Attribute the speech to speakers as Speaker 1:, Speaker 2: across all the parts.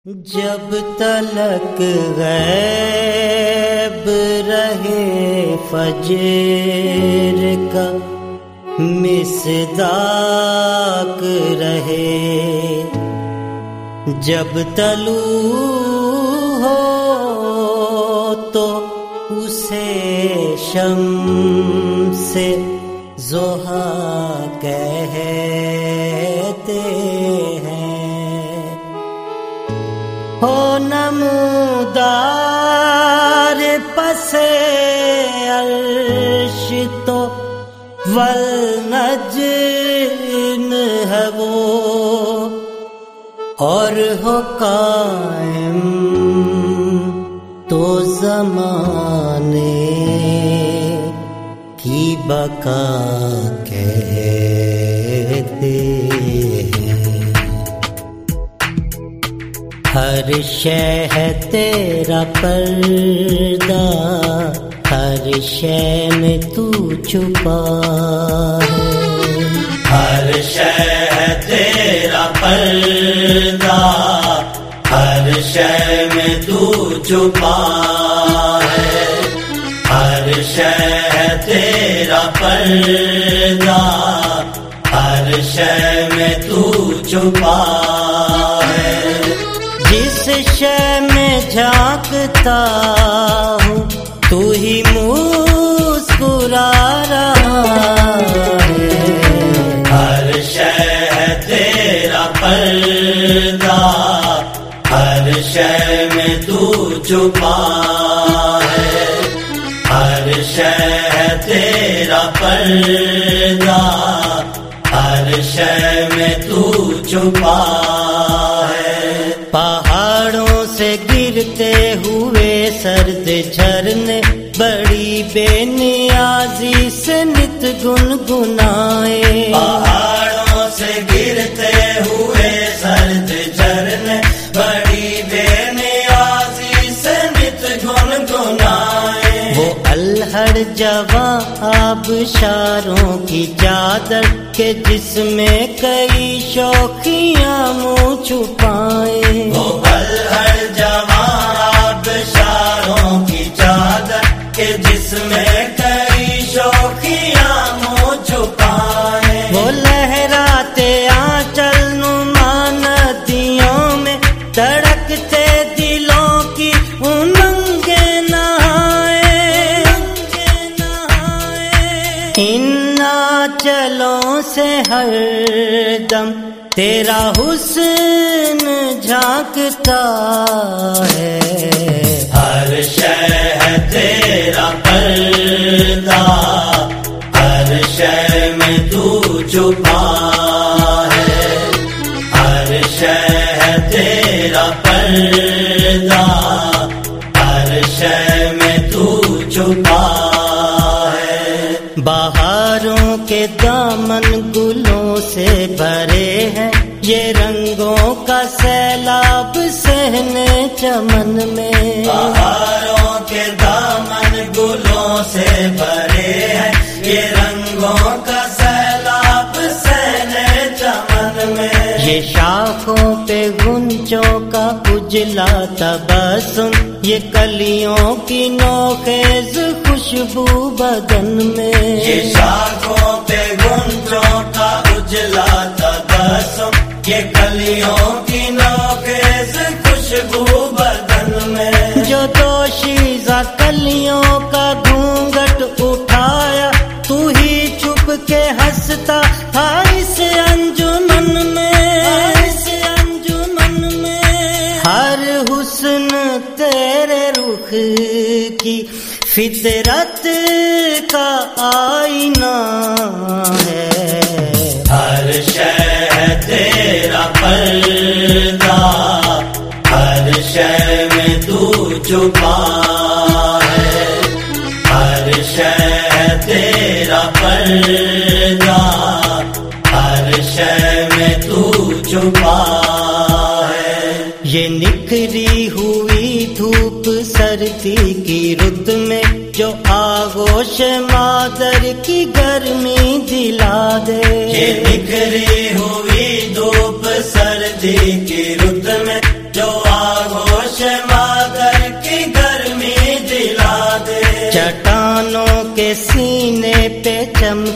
Speaker 1: جب تلک غیب رہے فجر کا مصداق رہے، جب طلوع ہو تو اسے شمس ضحیٰ کہتے ہیں۔ ہو نمودار پس عرش تو والنجم ہے وہ، اور ہو قائم تو زمانے کی بقا کہتے ہیں۔ ہر شے ہے تیرا پردہ، ہر شے میں تو چھپا ہے،
Speaker 2: ہر شے ہے تیرا پردہ، ہر شے میں تو چھپا ہے، ہر شے ہے تیرا پردہ، ہر شے میں تو چھپا ہے۔
Speaker 1: جس شے میں جھانکتا ہوں تو ہی مسکرا رہا ہے،
Speaker 2: ہر شے ہے تیرا پردہ، ہر شے میں تو چھپا ہے، ہر شے ہے تیرا پردہ، ہر شے میں تو چھپا ہے۔
Speaker 1: پہاڑوں سے گرتے ہوئے سرد جھرنے بڑی بے نیازی سے نت گنگنائے،
Speaker 2: پہاڑوں سے گرتے ہوئے سرد جھرنے بڑی بے نیازی سے نت گنگنائے۔
Speaker 1: وہ الہڑ جواں آبشاروں کی چادر کہ جس میں کئی شوخیاں منہ چھپائیں،
Speaker 2: وہ الہڑ جواں آبشاروں کی چادر کہ جس میں کئی شوخیاں منہ چھپائیں۔
Speaker 1: وہ لہراتے آنچل نما ندیوں میں دھڑکتے دلوں کی امنگیں نہائیں، ان آنچلوں سے ہر دم تیرا حسن جھانکتا ہے،
Speaker 2: ہر شے ہے تیرا پردہ، ہر شے میں تو چھپا ہے، ہر شے ہے تیرا پردہ، ہر شے میں تو چھپا ہے۔
Speaker 1: بہاروں کے دامن گلوں سے بھرے ہیں، یہ رنگوں کا سیلاب صحنے چمن میں،
Speaker 2: بہاروں کے دامن گلوں سے بھرے ہیں، یہ رنگوں کا سیلاب صحنے چمن میں۔
Speaker 1: یہ شاخوں پہ غنچوں کا اجلا تبسم، یہ کلیوں کی نوخیز خوشبو بدن میں،
Speaker 2: یہ شاخوں پہ غنچوں کا اجلا تبسم، یہ کلیوں کی نوخیز خوشبو بدن میں۔
Speaker 1: جو دوشیزہ کلیوں کا گھونگھٹ اٹھایا تو ہی چھپ کے ہنستا تھا اس انجمن میں، ہر حسن تیرے رخ کی فطرت کا آئینہ ہے،
Speaker 2: ہر شے ہے تیرا پردہ، ہر شے میں تو چھپا ہے، ہر شے ہے تیرا پردہ، ہر شے میں تو چھپا ہے۔
Speaker 1: یہ نکھری ہوئی دھوپ سردی کی رت میں جو آغوش مادر کی گرمی دلا دے،
Speaker 2: یہ نکھری ہوئی دھوپ سردی کی رت میں جو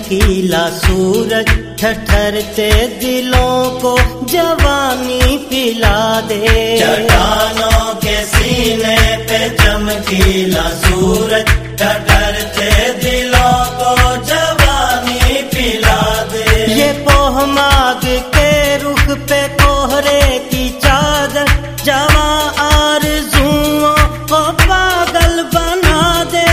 Speaker 1: چمکیلا سورج ٹھٹھرتے دلوں کو جوانی پلا دے.
Speaker 2: چٹانوں کے سینے پہ چمکیلا سورج ٹھٹھرتے دلوں کو جوانی پلا دے.
Speaker 1: یہ پوہماگ کے رخ پہ کوہرے کی چادر جواں آرزوؤں کو پاگل بنا دے.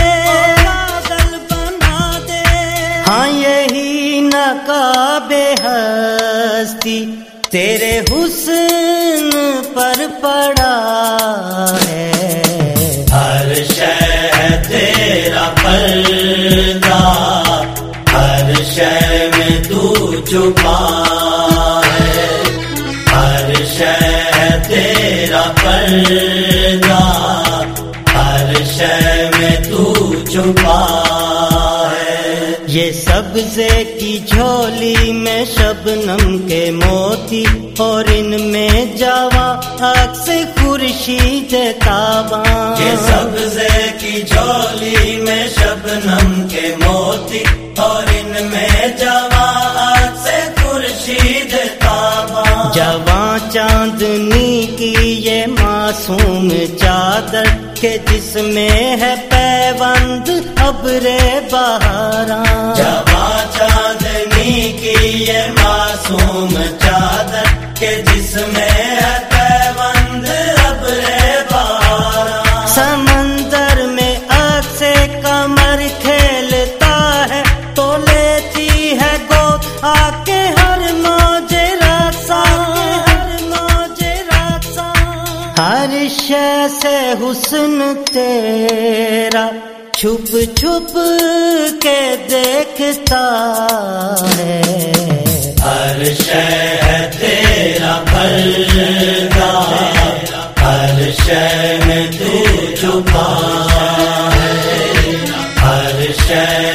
Speaker 1: ہاں یہی نقاب ہستی تیرے حسن پر پڑا ہے.
Speaker 2: ہر شے ہے تیرا پردہ، ہر شے میں تو چھپا ہے. ہر شے ہے تیرا پردہ، ہر شے میں تو چھپا ہے.
Speaker 1: یہ سبزے کی جھولی میں شبنم کے موتی اور ان میں جواں عکس خورشید تاباں.
Speaker 2: یہ سبزے کی جھولی میں شبنم کے موتی اور ان میں جواں عکس خورشید تاباں.
Speaker 1: جواں چاندنی کی یہ معصوم چادر کہ جس میں ہے پیوند ابر بہاراں.
Speaker 2: جواں چاندنی کی یہ معصوم چادر کہ جس میں ہے پیوند ابر بہاراں.
Speaker 1: سمندر میں عکس قمر کھیلتا ہے تو لیتی ہے گود آ کے ہر موج رقصاں. ہر شے سے حسن تیرا چھپ چھپ کے دیکھتا ہے.
Speaker 2: ہر شے ہے تیرا پردہ، ہر شے میں تو چھپا ہے. ہر شے